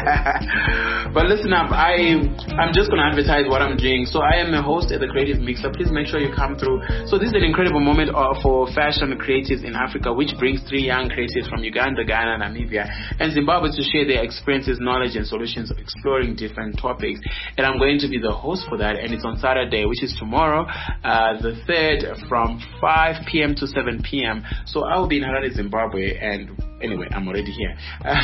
But listen up, I I'm just gonna advertise what I'm doing. So I am a host at the Creative Mixer. Please make sure you come through. So this is an incredible moment uh, for fashion creatives in Africa, which brings three young creatives from Uganda, Ghana, Namibia, and Zimbabwe to share their experiences, knowledge, and solutions, exploring different topics. And I'm going to be the host for that, and it's on Saturday, which is tomorrow, uh, the third, from five p.m. to seven p.m. So I will be in Harare, Zimbabwe, and anyway, I'm already here.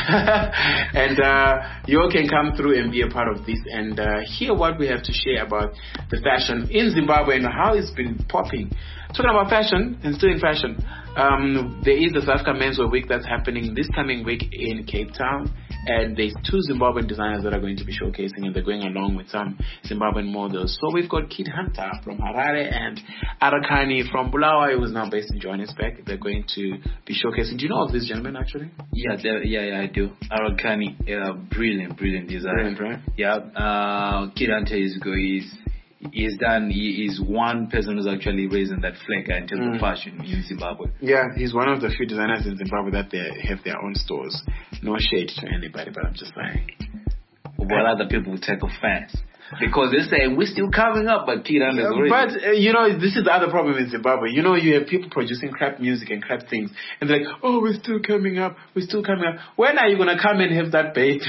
And uh, you all can come through and be a part of this and uh, hear what we have to share about the fashion in Zimbabwe and how it's been popping. Talking about fashion and still in fashion, um, there is the South Africa Menswear Week that's happening this coming week in Cape Town, and there's two Zimbabwean designers that are going to be showcasing, and they're going along with some Zimbabwean models. So we've got Kid Hunter from Harare and Arakani from Bulawayo, who's now based in Johannesburg. They're going to be showcasing. Do you know of this gentleman actually? Yeah, yeah, yeah, I do. Arakani, yeah, brilliant, brilliant designer. Brilliant, right? Yeah, uh, Kid Hunter is good. He's He's done. He is one person who's actually raising that flag in terms mm. of fashion in Zimbabwe. Yeah, he's one of the few designers in Zimbabwe that they have their own stores. No shade to anybody, but I'm just saying. Well, other people will take offense because they're saying we're still coming up, but Kid Hunter is already. But uh, you know, this is the other problem in Zimbabwe. You know, you have people producing crap music and crap things, and they're like, "Oh, we're still coming up. We're still coming up. When are you gonna come and have that baby?"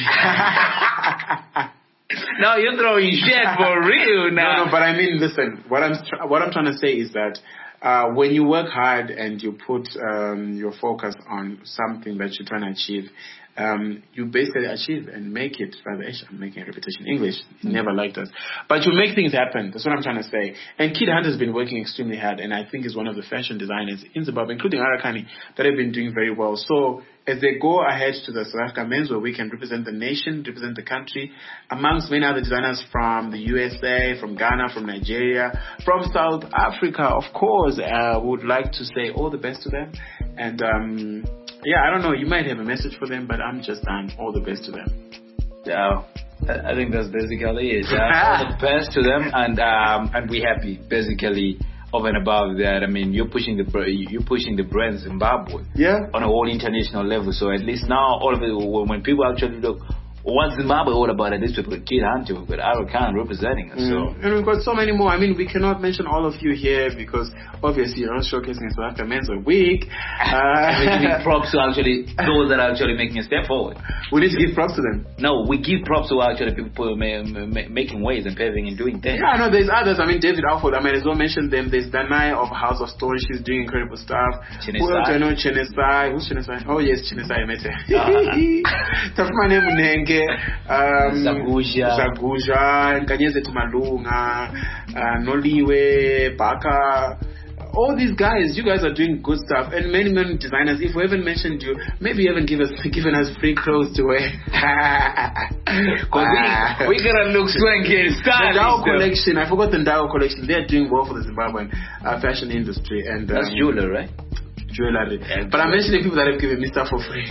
No, you're throwing shit for real now. No, no, but I mean, listen. What I'm tr- what I'm trying to say is that uh, when you work hard and you put um, your focus on something that you're trying to achieve, um, you basically achieve and make it. Rather, I'm making a repetition. English mm-hmm. never liked us, but you make things happen. That's what I'm trying to say. And Kid Hunter has been working extremely hard, and I think is one of the fashion designers in Zimbabwe, including Arakani, that have been doing very well. So as they go ahead to the South Africa Menswear Week and represent the nation, represent the country, amongst many other designers from the U S A, from Ghana, from Nigeria, from South Africa, of course, I uh, would like to say all the best to them. And um, yeah, I don't know, you might have a message for them, but I'm just saying all the best to them. Yeah, I think that's basically it. Uh, all the best to them, and um, and we happy basically. Over and above that, I mean, you're pushing the you're pushing the brand Zimbabwe, yeah, on a whole international level. So at least now, all of it, when people actually look, what's Zimbabwe all about? At least we've got Kid Hunter, we've got Ara Khan representing us. So. Mm. And we've got so many more. I mean, we cannot mention all of you here because obviously you're not showcasing South Africa Men's Week. Uh, we give props to actually those that are actually making a step forward. We need to give props to them. No, we give props to actually people ma- ma- making ways and paving and doing things. Yeah, no, there's others. I mean, David Alford, I might as well mention them. There's Danai of House of Stone. She's doing incredible stuff. Chinesai. Who else do I know? Chinesai. Who's Chinesai? Oh, yes, Chinesai. Tafumane Munenge. Um, Zagusha. Zagusha. Nkanyeze Tumalunga. Uh, Noliwe. Baka. All these guys, you guys are doing good stuff, and many, many designers. If we haven't mentioned you, maybe you haven't given us given us free clothes to wear. Cause we, we gotta look swanky and stylish. The Ndao collection, I forgot the Ndao collection. They're doing well for the Zimbabwean uh, fashion industry, and um, that's jewelry, right? Jewelry. Yeah, but I'm mentioning people that have given me stuff for free.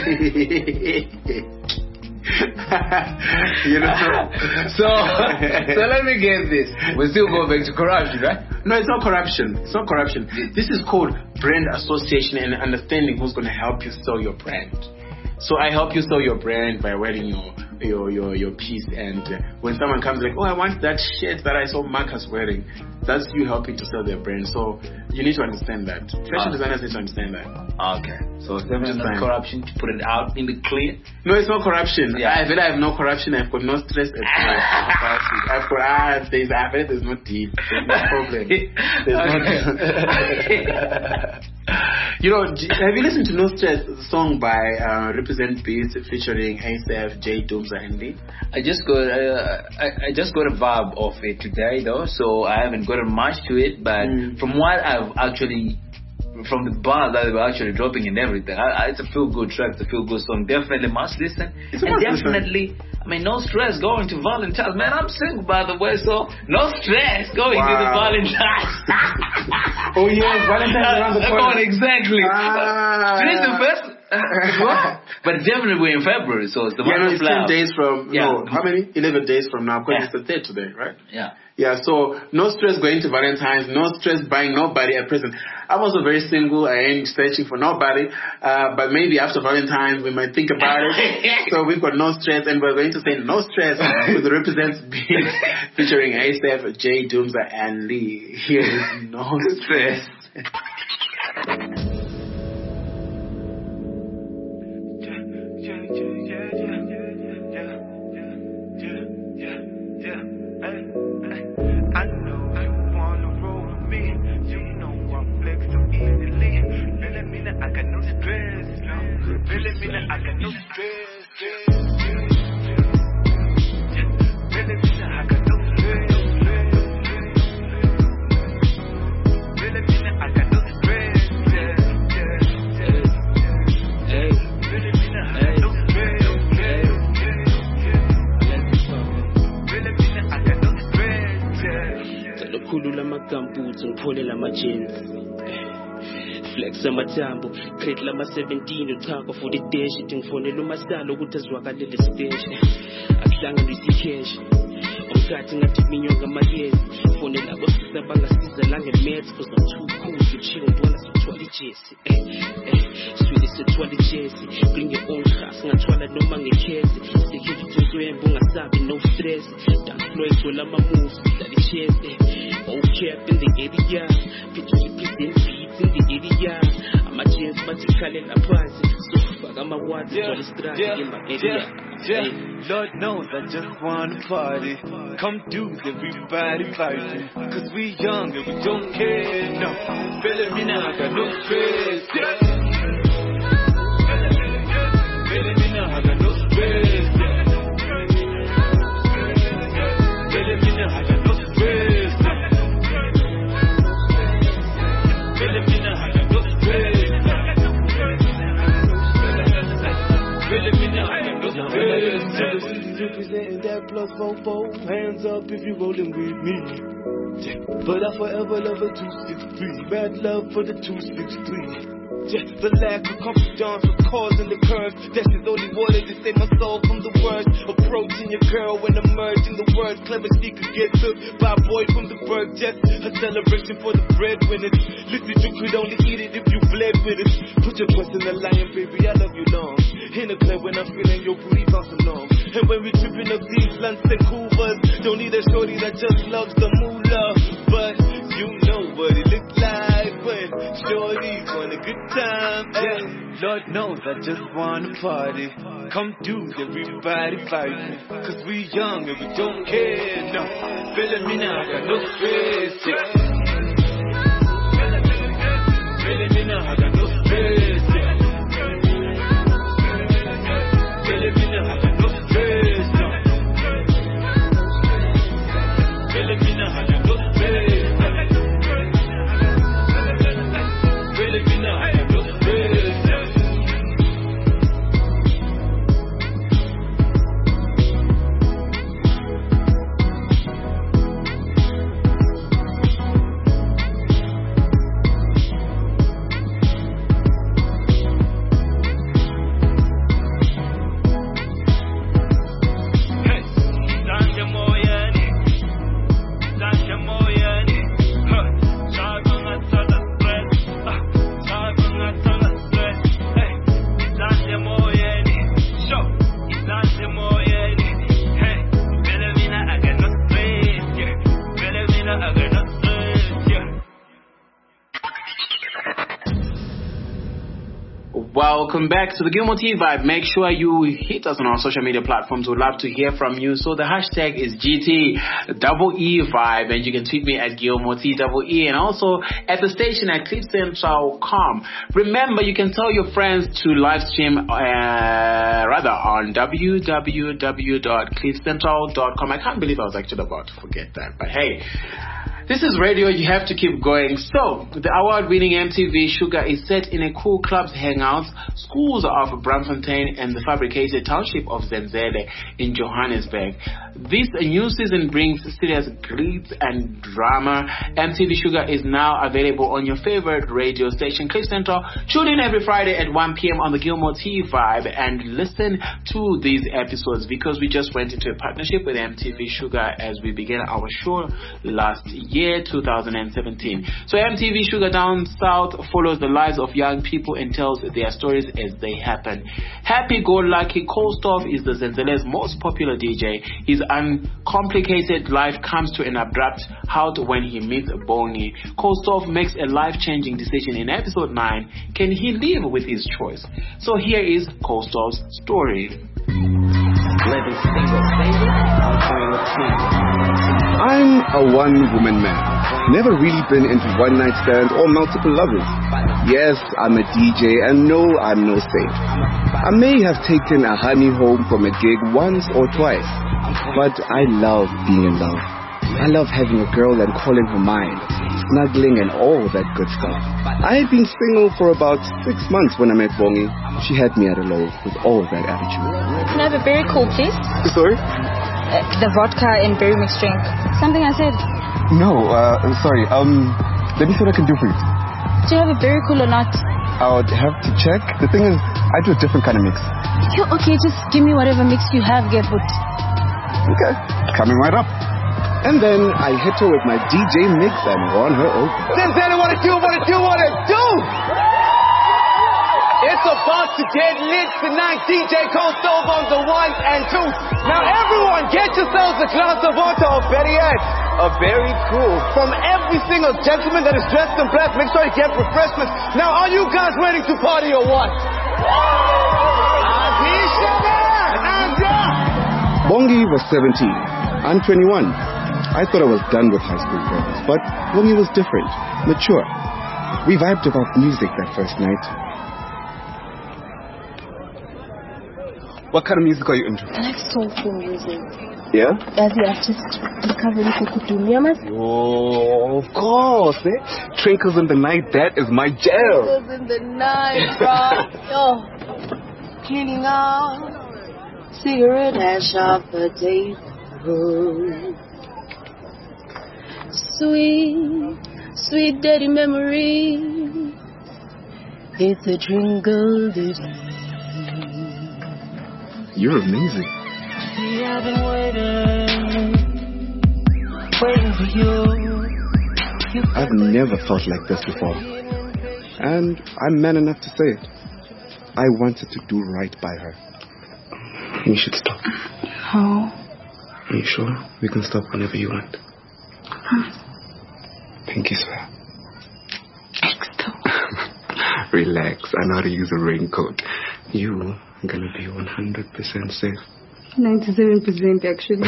You know. so, so let me get this. We're still going back to corruption, right? No, it's not corruption. It's not corruption. This is called brand association and understanding who's going to help you sell your brand. So I help you sell your brand by wearing your your your, your piece, and uh, when someone comes like, oh, I want that shirt that I saw Marcus wearing, that's you helping to sell their brand. So you need to understand that. Fashion uh, designers need to understand that. Okay. So it's definitely not corruption to put it out in the clear. No, it's not corruption. Yeah. I feel I have no corruption. I've got no stress at all. I've got ah, there's I feel there's no deep. There's no problem. There's no. You know, have you listened to No Stress, the song by uh, Represent Beats featuring A$AP, J Dooms and Lee? I just got uh, I, I just got a vibe of it today though, so I haven't gotten much to it. But mm. from what I've actually, from the bars that they were actually dropping and everything, I, I, it's a feel good track, it's a feel good song. Definitely must listen. It's and definitely. Listen. I mean, no stress going to Valentine's. Man, I'm single, by the way, so no stress going wow. to the Valentine's. Oh, yeah, Valentine's around the corner. Exactly. Ah. Today's the best. But definitely we're in February, so it's the yeah, month no, it's of ten days from, yeah. no, how many? eleven days from now, because yeah. it's the third today, right? Yeah. Yeah, so no stress going to Valentine's, no stress buying nobody a present. I'm also very single. I ain't searching for nobody. Uh, but maybe after Valentine's, we might think about it. So we've got no stress, and we're going to say no stress with the Represents Beats featuring A$AP, J Dooms and Lee. Here is No Stress. I got no Flex amathambo, crate lama seventeen uthaka for the dash ngfonela umasala ukuthi azwakalele stage. Akuhlanganisa icash. Umkhathi ngathi minyonga amayezi. Fonela abasisa bangasiza la ngemets cause I'm too cool to chill ngibona sithwala ijesi. Eh eh swile sithwala ijesi. Bring your own gas ngathwala noma ngekhesi. Security nkwembu ungasabi no stress. Dance floor ithola ama moves dlala ichesi. Okay up in the area. Picture present beats in the area. I'm a chance but you call it a prize. So fuck I'm a water for the strike in my area. Yeah, Lord knows I just wanna party. Come do everybody vibing. Cause we young and we don't care. No, feeling me now, I got no stress. Yeah. Feeling me now, I got no stress. Yeah. Feeling me now, I got no stress. Feeling me now, I got no stress. Feeling me now, I got no stress. Representing that plus four four, hands up if you rolling with me. But I forever love a two six three, bad love for the two six three. Just the lack of confidence was causing the curve. That's the only water to save my soul from the worst. Approaching your girl when emerging the words. Clever she could get took by a boy from the burg. Just a celebration for the breadwinners. Listen, you could only eat it if you bled with it. Put your trust in the lion, baby, I love you long. In the club when I'm feeling your booty bouncing long. And when we tripping up these blunts and coolers, don't need a shorty that just loves the moolah. But you know what it looks like when shorty's on a good time. Yeah, Lord knows I just wanna party. Come dudes, everybody vibing. Cause we young and we don't care, no. Feeling me now, got no stress, yeah. Feeling me now, I got no stress, yeah. Feeling me now, I got no stress, no. Feeling me now, I got no stress, no. Feeling me now, I got no stress, no. Welcome back to the Gilmore T Vibe. Make sure you hit us on our social media platforms. We'd love to hear from you. So the hashtag is G T double E Vibe, and you can tweet me at Gilmore T double E, and also at the station at cliff central dot com. Remember, you can tell your friends to live stream uh, rather on w w w dot cliff central dot com. I can't believe I was actually about to forget that, but hey. This is radio, you have to keep going. So, the award-winning M T V Sugar is set in a cool club's hangouts, schools of Braamfontein and the fabricated township of Zenzele in Johannesburg. This new season brings serious glitz and drama. M T V Sugar is now available on your favorite radio station, Cliff Central. Tune in every Friday at one p.m. on the Gilmore T Vibe and listen to these episodes, because we just went into a partnership with M T V Sugar as we began our show last year. Year two thousand seventeen. So M T V Sugar Down South follows the lives of young people and tells their stories as they happen. Happy-go-lucky Koolstof is the Zenzele's most popular D J. His uncomplicated life comes to an abrupt halt when he meets Bongi. Koolstof makes a life-changing decision in episode nine. Can he live with his choice? So here is Koolstof's story. Living single, baby. I'm a one-woman man. Never really been into one-night stand or multiple lovers. Yes, I'm a D J, and no, I'm no saint. I may have taken a honey home from a gig once or twice, but I love being in love. I love having a girl and calling her mine, snuggling and all that good stuff. I had been single for about six months when I met Bongi. She had me at a low with all that attitude. Can I have a berry cool, please? Sorry? Uh, the vodka and berry mixed drink. Something I said. No, uh, sorry. Um, let me see what I can do for you. Do you have a berry cool or not? I would have to check. The thing is, I do a different kind of mix. Yo, okay, just give me whatever mix you have, Gerfoot. Okay, coming right up. And then I hit her with my D J mix and won her over. Zenzele, what it do, what it do, what it do? It's about to get lit tonight. D J Koolstof on the one and two. Now everyone, get yourselves a glass of water, or better yet, a very cool. From every single gentleman that is dressed in black, make sure you get refreshments. Now, are you guys ready to party or what? Bongi was seventeen. I'm twenty-one. I thought I was done with high school girls, but Bongi was different, mature. We vibed about music that first night. What kind of music are you into? I like soulful music. Yeah? As the artist, discovering Kukudumiamas. Oh, of course, eh? Twinkles in the Night, that is my jam. Twinkles in the night, bro. Yo. Cleaning out cigarette ash off the table. Sweet, sweet dirty memories It's a twinkle little. You're amazing. See, I've been waiting, waiting for you. you I've never felt like this before. And I'm man enough to say it. I wanted to do right by her. You should stop. No. Are you sure? We can stop whenever you want. Pinky swear. Relax. I know how to use a raincoat. You are going to be one hundred percent safe. ninety-seven percent actually.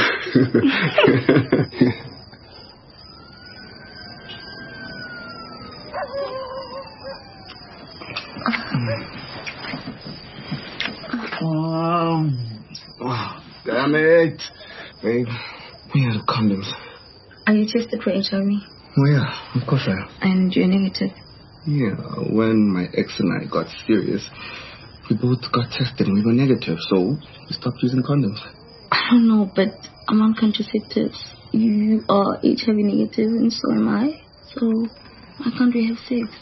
um, oh, damn it. Babe, we have condoms. Are you tested for H I V? Oh yeah, of course I am. And you're negative? Yeah, when my ex and I got serious, we both got tested and we were negative, so we stopped using condoms. I don't know, but I'm on contraceptives. You are H I V negative and so am I. So why can't we have sex?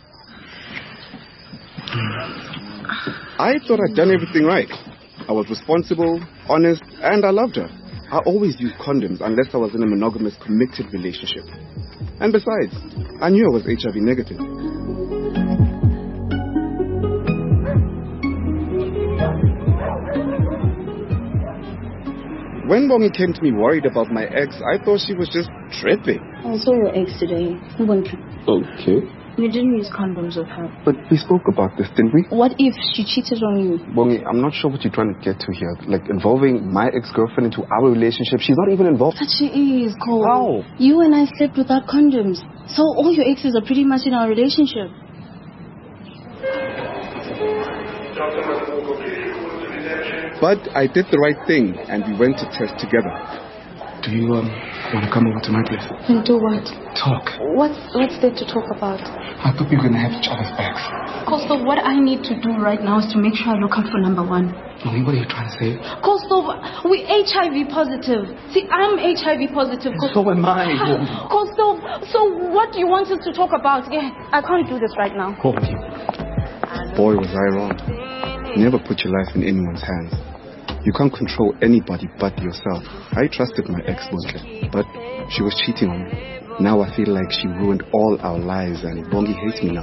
I thought I'd done everything right. I was responsible, honest, and I loved her. I always used condoms unless I was in a monogamous, committed relationship. And besides, I knew I was H I V negative. When Bongi came to me worried about my ex, I thought she was just tripping. I saw your ex today. Okay. You didn't use condoms with her. But we spoke about this, didn't we? What if she cheated on you? Bongi, I'm not sure what you're trying to get to here. Like, involving my ex-girlfriend into our relationship. She's not even involved. But she is, Cole. How? You and I slept without condoms. So all your exes are pretty much in our relationship. But I did the right thing, and we went to test together. Do you um want to come over to my place? And do what? Talk. What's what's there to talk about? I thought we were going to have each other's backs. Costa, what I need to do right now is to make sure I look out for number one. Mommy, what are you trying to say? Costa, we're H I V positive. See, I'm H I V positive. So am I. Costa, so what do you want us to talk about? Yeah, I can't do this right now. Bongi. Boy, was I wrong. Never put your life in anyone's hands. You can't control anybody but yourself. I trusted my ex, Bongi, but she was cheating on me. Now I feel like she ruined all our lives and Bongi hates me now.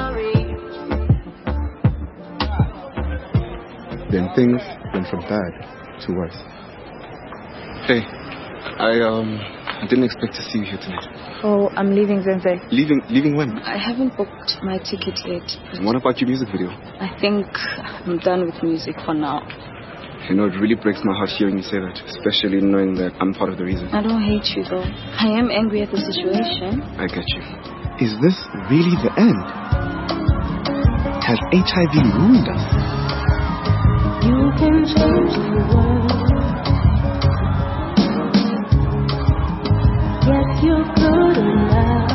Then things went from bad to worse. Hey, I um I didn't expect to see you here tonight. Oh, I'm leaving Zenze. Leaving leaving when? I haven't booked my ticket yet. And what about your music video? I think I'm done with music for now. You know, it really breaks my heart hearing you say that, especially knowing that I'm part of the reason. I don't hate you though. I am angry at the situation. I get you. Is this really the end? Has H I V ruined us? You can change the world. Yes, you could allow.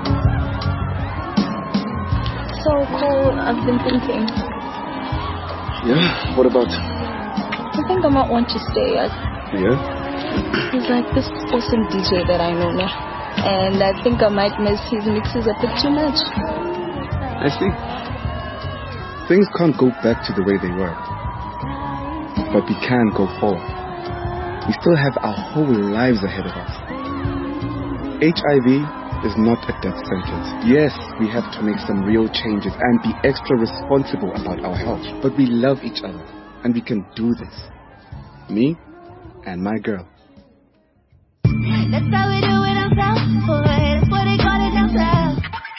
So, Cole, I've been thinking. Yeah? What about? I think I might want to stay. I, Yeah? He's like this awesome D J that I know now. And I think I might miss his mixes a bit too much. I see. Things can't go back to the way they were. But we can go forward. We still have our whole lives ahead of us. H I V is not a death sentence. Yes, we have to make some real changes and be extra responsible about our health. But we love each other. And we can do this. Me and my girl. That's how we do it on South Boy. That's what they call it down south.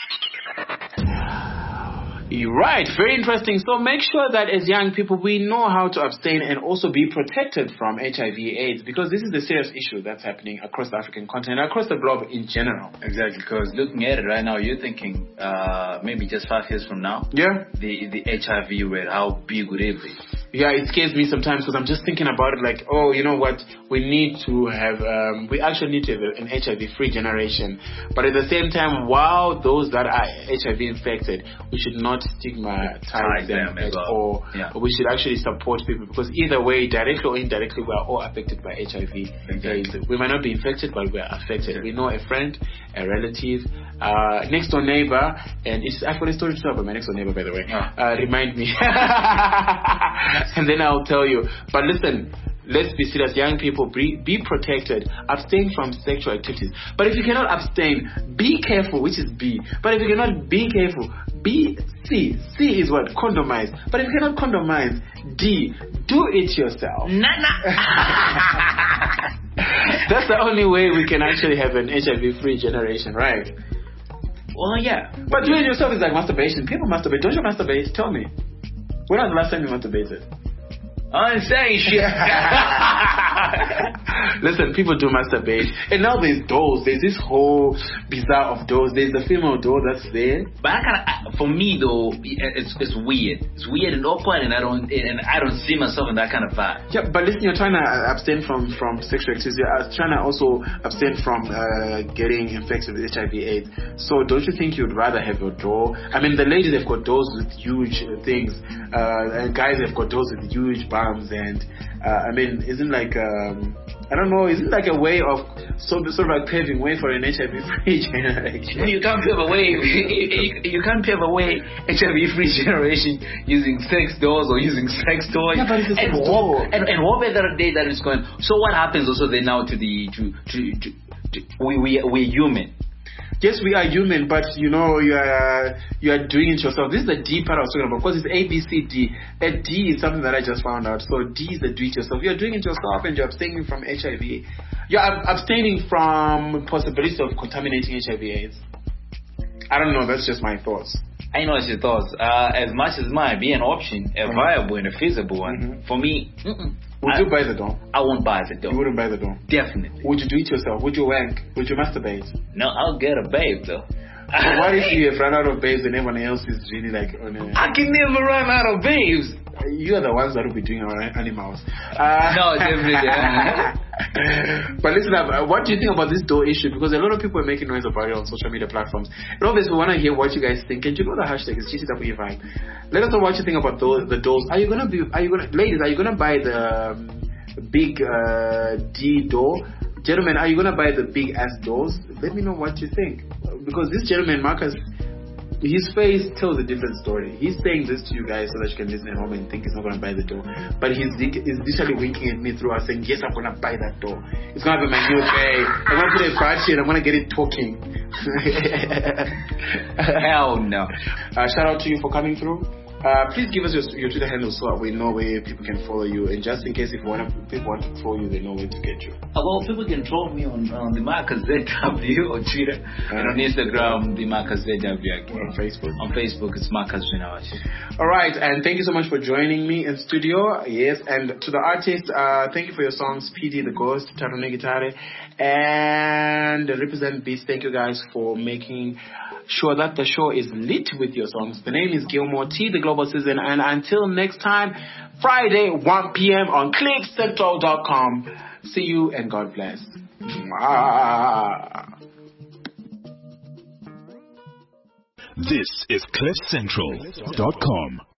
You're right, very interesting. So make sure that as young people we know how to abstain and also be protected from H I V AIDS, because this is a serious issue that's happening across the African continent, across the globe in general. Exactly, because looking at it right now, you're thinking uh, maybe just five years from now, yeah, the the H I V rate, how big would it be? Yeah, it scares me sometimes because I'm just thinking about it like, oh, you know what? We need to have, um, we actually need to have an H I V-free generation. But at the same time, while those that are H I V infected, we should not stigmatize them, them at well. all. Yeah. We should actually support people because either way, directly or indirectly, we are all affected by H I V. Exactly. We might not be infected, but we are affected. We know a friend, a relative, uh, next door neighbor, and it's, I've got a story to tell about my next door neighbor, by the way. Oh. Uh, remind me. And then I'll tell you. But listen, let's be serious. Young people, be, be protected. Abstain from sexual activities. But if you cannot abstain, be careful, which is B. But if you cannot be careful, be C. C is what? Condomize. But if you cannot condomize, D. Do it yourself. Nah, nah. That's the only way we can actually have an H I V-free generation, right? Well, yeah. But doing it yourself is like masturbation. People masturbate. Don't you masturbate? Tell me. When was the last time you masturbated? I'm saying shit. Listen, people do masturbate. And now there's dolls. There's this whole bizarre of dolls. There's the female doll that's there. But I kind of, for me though, it's it's weird. It's weird and awkward, and I don't and I don't see myself in that kind of vibe. Yeah, but listen, you're trying to abstain from from sexual activity. You're trying to also abstain from uh, getting infected with H I V AIDS. So don't you think you'd rather have your doll? I mean, the ladies have got dolls with huge things, uh, and guys have got dolls with huge bums. And uh, I mean, isn't like um, I don't know, isn't like a way of sort of, sort of like paving way for an H I V-free generation? You can't pave a way. You, you, you can't pave a way H I V-free generation using sex dolls or using sex toys. Yeah, but it's a sex and, doll. and and what better day that is going? So what happens also then now to the to to, to, to we we we're human. Yes, we are human, but you know, you are you are doing it yourself. This is the D part I was talking about, because it's A, B, C, D. A D is something that I just found out. So D is the do it yourself. You're doing it yourself, and you're abstaining from H I V. You're ab- abstaining from possibility of contaminating H I V/AIDS. I don't know. That's just my thoughts. I know it's your thoughts. Uh, as much as might be an option, a mm-hmm. viable and a feasible one, mm-hmm. for me. Mm-mm. Would I, you buy the doll? I won't buy the doll. You wouldn't buy the doll? Definitely. Would you do it yourself? Would you wank? Would you masturbate? No, I'll get a babe though. So what if you have run out of babes and everyone else is really like on a... I can never run out of babes. You are the ones that will be doing our animals. Uh, no, definitely. But listen up, uh, what do you think about this doll issue? Because a lot of people are making noise about it on social media platforms. And obviously we want to hear what you guys think. And you know the hashtag is G C W Vibe. Let us know what you think about those, the dolls. Are you gonna be? Are you gonna, ladies? Are you gonna buy the um, big uh, D doll? Gentlemen, are you gonna buy the big ass dolls? Let me know what you think. Because this gentleman, Marcus, his face tells a different story. He's saying this to you guys so that you can listen at home and think he's not going to buy the doll. But he's, he's literally winking at me through us saying, yes, I'm going to buy that doll. It's going to be my new babe. I'm going to put a battery and I'm going to get it talking. Hell no. Uh, shout out to you for coming through. Uh, please give us your, your Twitter handle so we know where people can follow you. And just in case if want to, people want to follow you, they know where to get you. Uh, well, people can follow me on, on the Marcus Z W on Twitter. Uh, and on Instagram, the Marcus Z W. On Facebook. On Facebook, it's Marcus Vinawashi. All right. And thank you so much for joining me in studio. Yes. And to the artists, uh, thank you for your songs, P D The Ghost, Tarone Gitare, and Represent Beats. Thank you guys for making sure that the show is lit with your songs. The name is Gilmore T, the Global Citizen, and until next time, Friday, one p.m. on click central dot com. See you and God bless. Mwah. This is cliff central dot com.